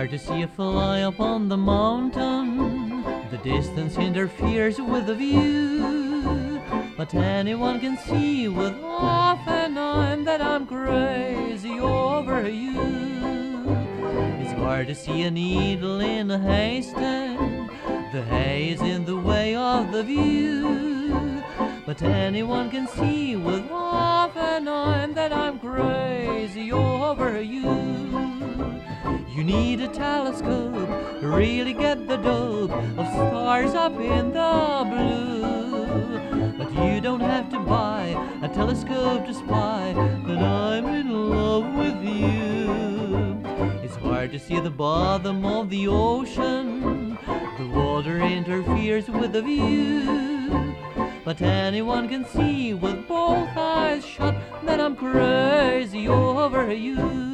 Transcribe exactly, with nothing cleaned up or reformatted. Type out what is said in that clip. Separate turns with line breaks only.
hard to see a fly up on the mountain. The distance interferes with the view, but anyone can see with half an eye that I'm crazy over you. It's hard to see a needle in a haystack. The hay is in the way of the view, but anyone can see with half an eye that I'm crazy over you. You need a telescope to really get the dope of stars up in the blue, but you don't have to buy a telescope to spy that I'm in love with you. It's hard to see the bottom of the ocean. The water interferes with the view, but anyone can see with both eyes shut that I'm crazy over you.